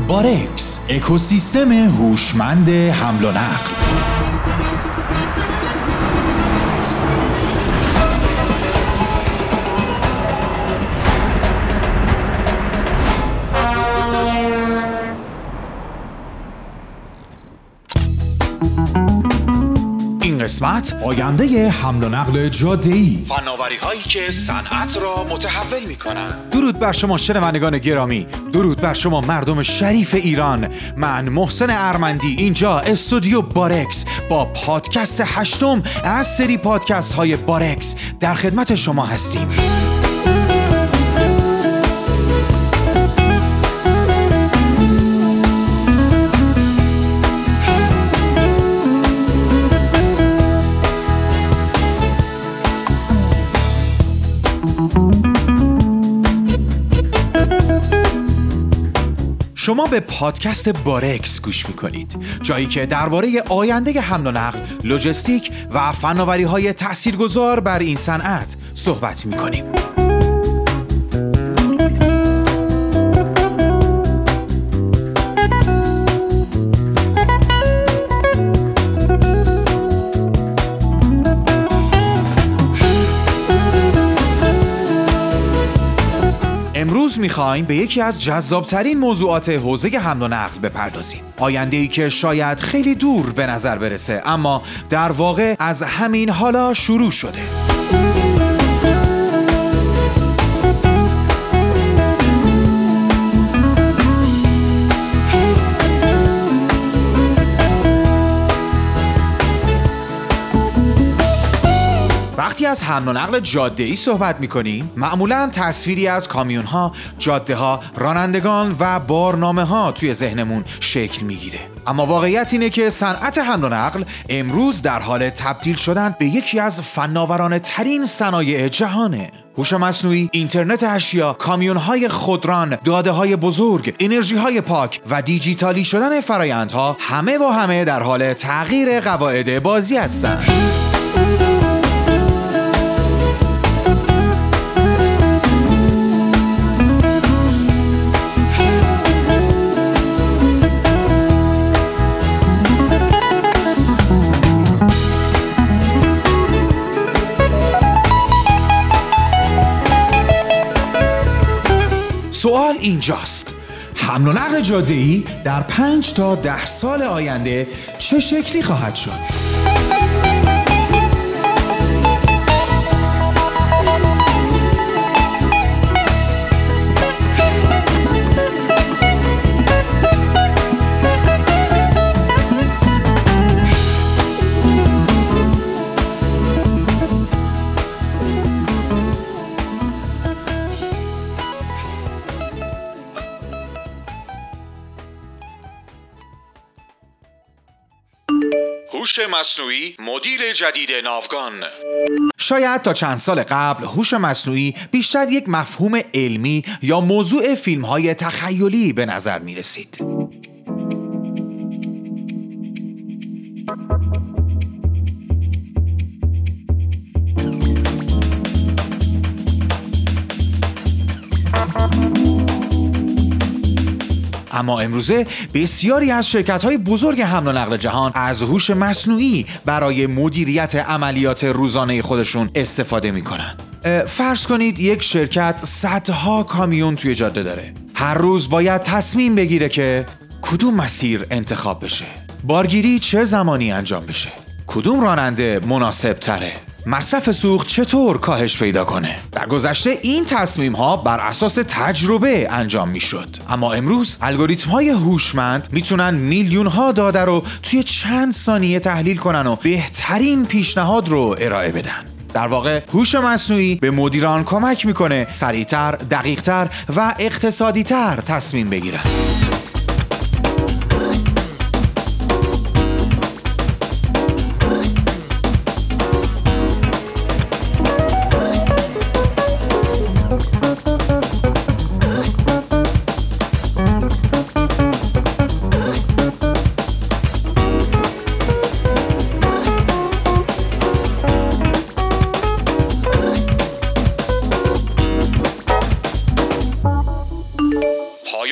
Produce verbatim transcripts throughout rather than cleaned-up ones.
بارکس، اکوسیستم هوشمند حمل و نقل. این قسمت آینده حمل و نقل جاده‌ای، فناوری هایی که صنعت را متحول می‌کنند. درود بر شما شنوندگان گرامی، درود بر شما مردم شریف ایران. من محسن ارمندی اینجا استودیو بارکس با پادکست هشتم از سری پادکست های بارکس در خدمت شما هستیم. شما به پادکست بارکس گوش میکنید، جایی که درباره آینده حمل و نقل، لوجستیک و فناوری‌های تاثیرگذار بر این صنعت صحبت میکنیم. امروز میخوایم به یکی از جذابترین موضوعات حوزه حمل و نقل بپردازیم. آینده‌ای که شاید خیلی دور به نظر برسه، اما در واقع از همین حالا شروع شده. وقتی از حمل و نقل جاده‌ای صحبت می‌کنیم، معمولاً تصویری از کامیون‌ها، جاده‌ها، رانندگان و بارنامه‌ها توی ذهنمون شکل می‌گیره. اما واقعیت اینه که صنعت حمل و نقل امروز در حال تبدیل شدن به یکی از فناورانه ترین صنایع جهانه. هوش مصنوعی، اینترنت اشیا، کامیون‌های خودران، داده‌های بزرگ، انرژی‌های پاک و دیجیتالی شدن فرآیندها همه و همه در حال تغییر قواعد بازی هستند. سوال اینجاست: حمل و نقل جاده‌ای در پنج تا ده سال آینده چه شکلی خواهد شد؟ هوش مصنوعی مدیر جدید ناوگان. شاید تا چند سال قبل هوش مصنوعی بیشتر یک مفهوم علمی یا موضوع فیلم‌های تخیلی به نظر می رسید. اما امروزه بسیاری از شرکت‌های بزرگ حمل و نقل جهان از هوش مصنوعی برای مدیریت عملیات روزانه خودشون استفاده می‌کنن. فرض کنید یک شرکت صدها کامیون توی جاده داره. هر روز باید تصمیم بگیره که کدوم مسیر انتخاب بشه، بارگیری چه زمانی انجام بشه، کدوم راننده مناسب تره، مصرف سوخت چطور کاهش پیدا کنه. در گذشته این تصمیم ها بر اساس تجربه انجام می شد، اما امروز الگوریتم های هوشمند میتونن میلیون ها داده رو توی چند ثانیه تحلیل کنن و بهترین پیشنهاد رو ارائه بدن. در واقع هوش مصنوعی به مدیران کمک میکنه سریعتر، دقیقتر و اقتصادیتر تصمیم بگیرن.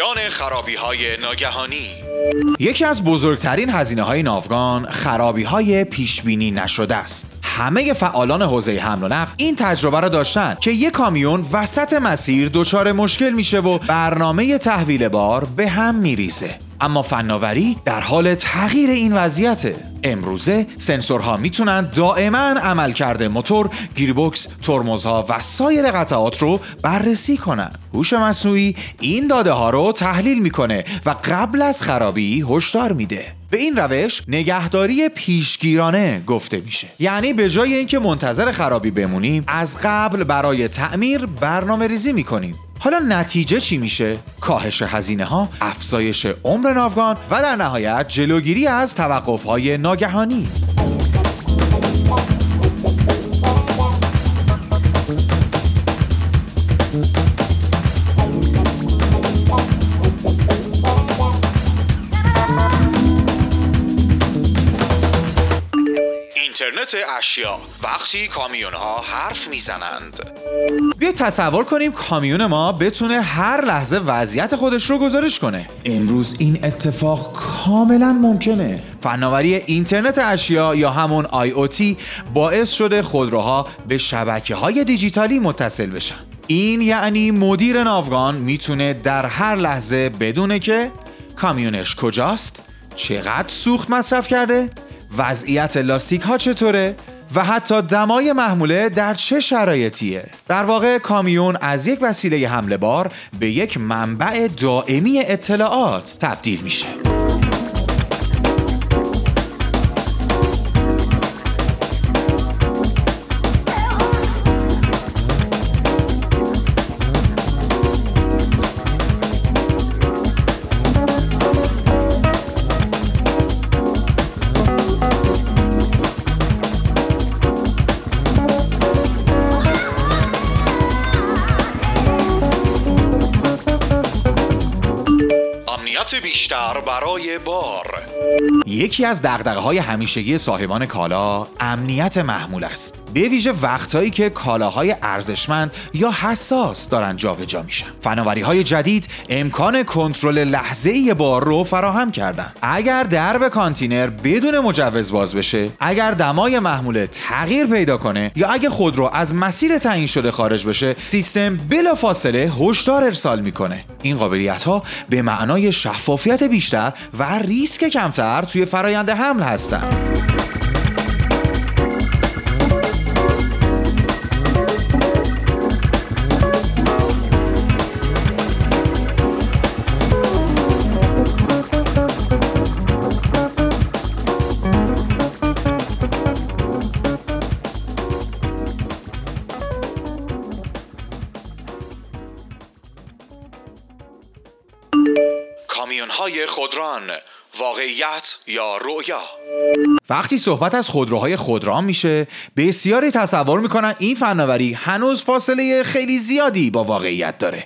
پایان خرابی‌های ناگهانی. یکی از بزرگترین هزینه‌های ناوگان خرابی‌های پیش‌بینی نشده است. همه فعالان حوزه حمل و نقل این تجربه را داشتن که یک کامیون وسط مسیر دچار مشکل میشه و برنامه تحویل بار به هم میریزه. اما فناوری در حال تغییر این وضعیته. امروزه سنسورها میتونن دائما عملکرد موتور، گیربکس، ترمزها و سایر قطعات رو بررسی کنن. هوش مصنوعی این داده ها رو تحلیل میکنه و قبل از خرابی هشدار میده. به این روش نگهداری پیشگیرانه گفته میشه. یعنی به جای اینکه منتظر خرابی بمونیم، از قبل برای تعمیر برنامه ریزی میکنیم. حالا نتیجه چی میشه؟ کاهش هزینه ها، افزایش عمر ناوگان و در نهایت جلوگیری از توقف های ناگهانی. اینترنت اشیا، وقتی کامیون ها حرف میزنند. بیایید تصور کنیم کامیون ما بتونه هر لحظه وضعیت خودش رو گزارش کنه. امروز این اتفاق کاملا ممکنه. فناوری اینترنت اشیا یا همون آی او تی باعث شده خودروها به شبکه‌های دیجیتالی متصل بشن. این یعنی مدیر ناوگان میتونه در هر لحظه بدونه که کامیونش کجاست، چقدر سوخت مصرف کرده، وضعیت لاستیک ها چطوره و حتی دمای محموله در چه شرایطیه. در واقع کامیون از یک وسیله حمل بار به یک منبع دائمی اطلاعات تبدیل میشه. بیشتر برای بار. یکی از دغدغه‌های همیشگی صاحبان کالا امنیت محمول است. به ویژه وقتایی که کالاهای ارزشمند یا حساس دارن جابجا میشن. فناوری‌های جدید امکان کنترل لحظه‌ای بار رو فراهم کردن. اگر درب کانتینر بدون مجوز باز بشه، اگر دمای محموله تغییر پیدا کنه یا اگه خودرو از مسیر تعیین شده خارج بشه، سیستم بلافاصله هشدار ارسال میکنه. این قابلیت‌ها به معنای شفافیت بیشتر و ریسک کمتر توی فرایند حمل هستند. کامیون‌های خودران، واقعیت یا رؤیا؟ وقتی صحبت از خودروهای خودران میشه، بسیاری تصور میکنن این فناوری هنوز فاصله خیلی زیادی با واقعیت داره.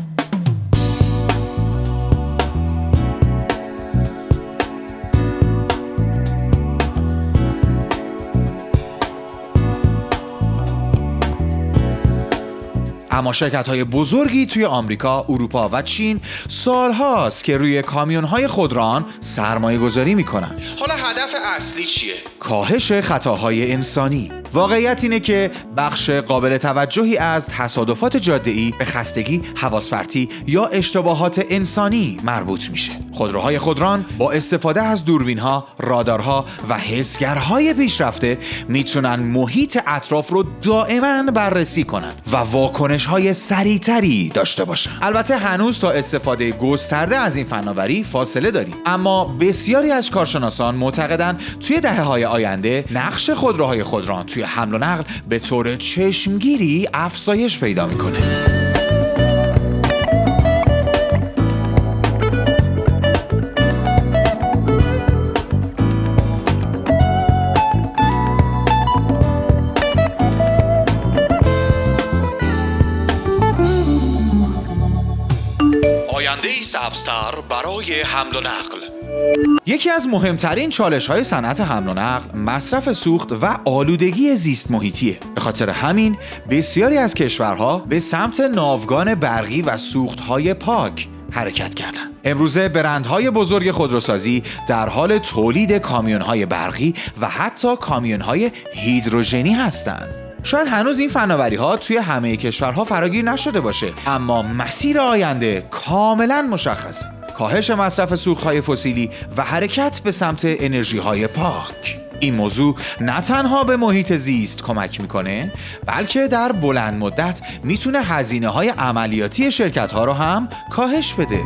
اما شرکت‌های بزرگی توی آمریکا، اروپا و چین سالهاست که روی کامیون‌های خودران سرمایه گذاری میکنن. حالا هدف اصلی چیه؟ کاهش خطاهای انسانی. واقعیت اینه که بخش قابل توجهی از تصادفات جاده‌ای به خستگی، حواس پرتی یا اشتباهات انسانی مربوط میشه. خودروهای خودران با استفاده از دوربین‌ها، رادارها و حسگرهای پیشرفته میتونن محیط اطراف رو دائما بررسی کنن و واکنش‌های سریع‌تری داشته باشن. البته هنوز تا استفاده گسترده از این فناوری فاصله داریم، اما بسیاری از کارشناسان معتقدن توی دهه‌های آینده نقش خودروهای خودران توی حمل و نقل به طور چشمگیری افزایش پیدا میکنه. آینده‌ای سبزتر برای حمل و نقل. یکی از مهمترین چالش‌های صنعت حمل و نقل مصرف سوخت و آلودگی زیست محیطیه. به خاطر همین بسیاری از کشورها به سمت ناوگان برقی و سوخت‌های پاک حرکت کردن. امروزه برندهای بزرگ خودروسازی در حال تولید کامیون‌های برقی و حتی کامیون‌های هیدروژنی هستند. شاید هنوز این فناوری‌ها توی همه کشورها فراگیر نشده باشه، اما مسیر آینده کاملاً مشخصه. کاهش مصرف سوخت‌های فسیلی و حرکت به سمت انرژی‌های پاک. این موضوع نه تنها به محیط زیست کمک میکنه، بلکه در بلند مدت میتونه هزینه‌های عملیاتی شرکت‌ها رو هم کاهش بده.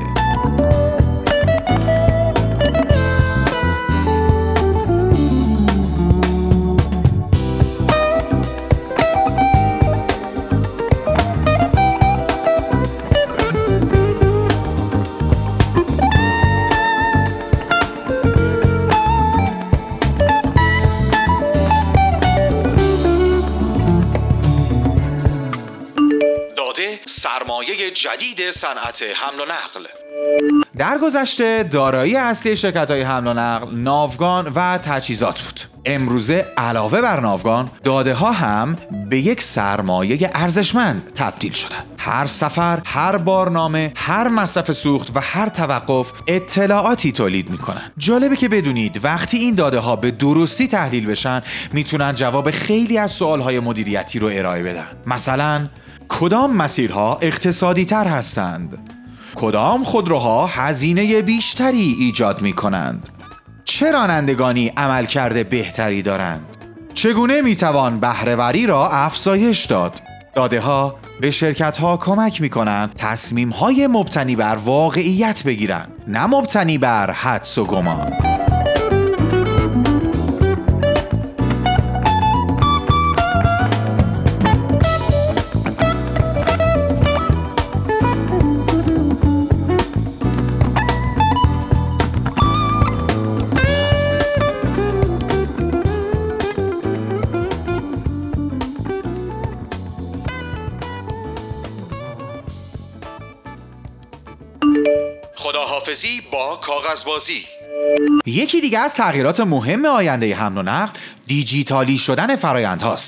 سرمایه جدید صنعت حمل و نقل. در گذشته دارایی اصلی شرکت‌های حمل و نقل ناوگان و تجهیزات بود. امروزه علاوه بر ناوگان، داده‌ها هم به یک سرمایه ارزشمند تبدیل شدن. هر سفر، هر بارنامه، هر مصرف سوخت و هر توقف اطلاعاتی تولید میکنن. جالبه که بدونید وقتی این داده‌ها به درستی تحلیل بشن، میتونن جواب خیلی از سوال‌های مدیریتی رو ارائه بدن. مثلا کدام مسیرها اقتصادی تر هستند؟ کدام خودروها هزینه بیشتری ایجاد می کنند؟ چه رانندگانی عملکرد بهتری دارند؟ چگونه می توان بهره‌وری را افزایش داد؟ داده ها به شرکت ها کمک می کنند تصمیم های مبتنی بر واقعیت بگیرند، نه مبتنی بر حدس و گمان. خداحافظی با کاغذبازی. یکی دیگه از تغییرات مهم آینده حمل و نقل دیجیتالی شدن فرآیندهاست.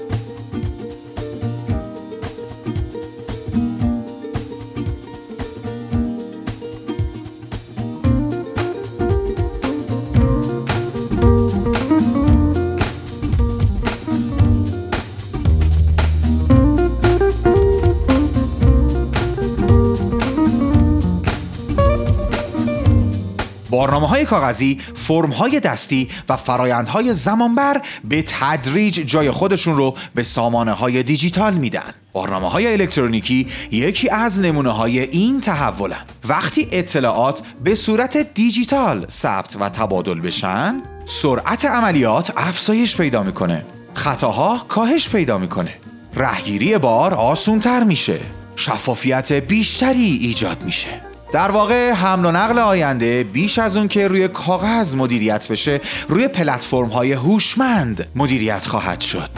بارنامه‌های کاغذی، فرم‌های دستی و فرآیندهای زمانبر به تدریج جای خودشون رو به سامانه‌های دیجیتال میدن. بارنامه‌های الکترونیکی یکی از نمونه‌های این تحولن. وقتی اطلاعات به صورت دیجیتال ثبت و تبادل بشن، سرعت عملیات افزایش پیدا میکنه، خطاها کاهش پیدا میکنه، راهگیری بار آسان‌تر میشه، شفافیت بیشتری ایجاد میشه. در واقع حمل و نقل آینده بیش از اون که روی کاغذ مدیریت بشه، روی پلتفرم‌های هوشمند مدیریت خواهد شد.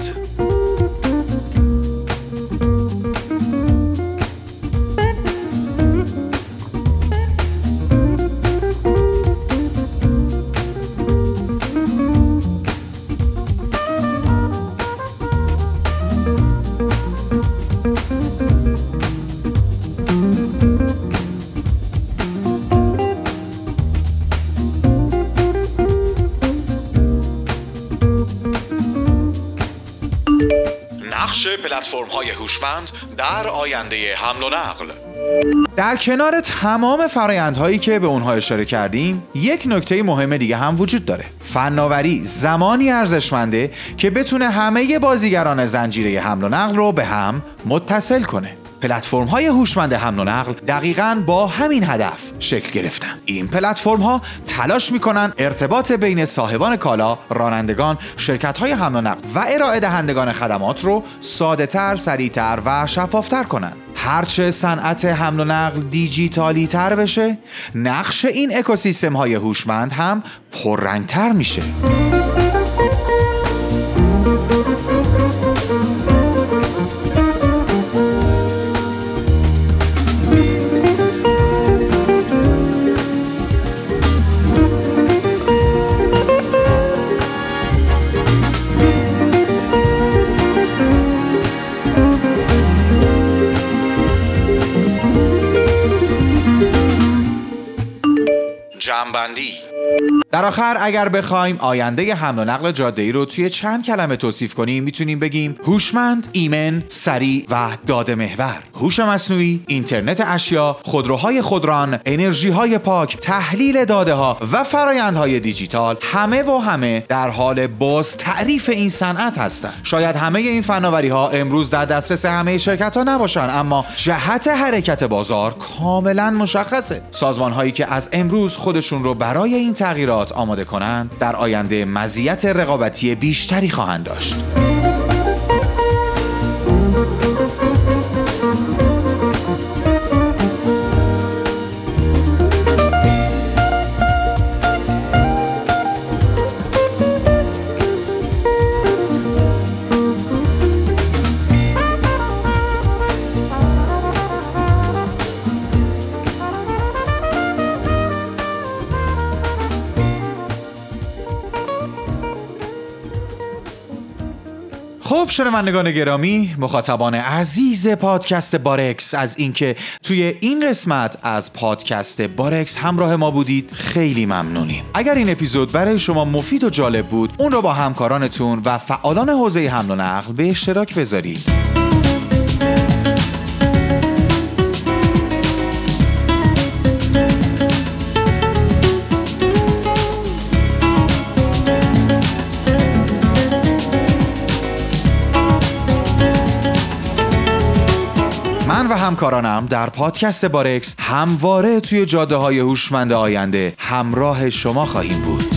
نقش پلتفرم‌های هوشمند در آینده حمل و نقل. در کنار تمام فرآیندهایی که به اونها اشاره کردیم، یک نکته مهم دیگه هم وجود داره. فناوری زمانی ارزشمنده که بتونه همه بازیگران زنجیره حمل و نقل رو به هم متصل کنه. پلتفرم‌های هوشمند حمل و نقل دقیقاً با همین هدف شکل گرفتن. این پلتفرم‌ها تلاش می‌کنن ارتباط بین صاحبان کالا، رانندگان، شرکت‌های حمل و نقل و ارائه دهندگان خدمات رو ساده‌تر، سریع‌تر و شفاف‌تر کنن. هرچه صنعت حمل و نقل دیجیتالی تر بشه، نقش این اکوسیستم‌های هوشمند هم پررنگ‌تر میشه. جمع‌بندی. در آخر اگر بخوایم آینده حمل و نقل جاده‌ای رو توی چند کلمه توصیف کنیم میتونیم بگیم هوشمند، ایمن، سریع و داده محور. هوش مصنوعی، اینترنت اشیا، خودروهای خودران، انرژی‌های پاک، تحلیل داده‌ها و فرآیندهای دیجیتال همه و همه در حال باز تعریف این صنعت هستند. شاید همه این فناوری‌ها امروز در دسترس همه شرکت‌ها نباشن، اما جهت حرکت بازار کاملا مشخصه. سازمان‌هایی که از امروز خودشون رو برای این تغییرات آماده کنند در آینده مزیت رقابتی بیشتری خواهند داشت. خب شنوندگان گرامی، مخاطبان عزیز پادکست بارکس، از اینکه توی این قسمت از پادکست بارکس همراه ما بودید خیلی ممنونیم. اگر این اپیزود برای شما مفید و جالب بود، اون رو با همکارانتون و فعالان حوزه حمل و نقل به اشتراک بذارید. من و همکارانم در پادکست بارکس همواره توی جاده‌های هوشمند آینده همراه شما خواهیم بود.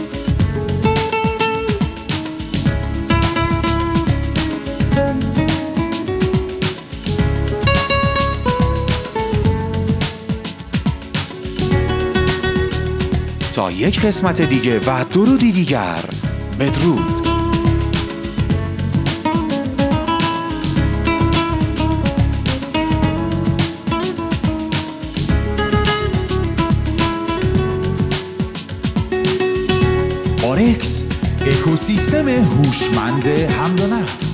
تا یک قسمت دیگه و درودی دیگر، بدرود. بارکس، اکوسیستم هوشمند حمل و نقل.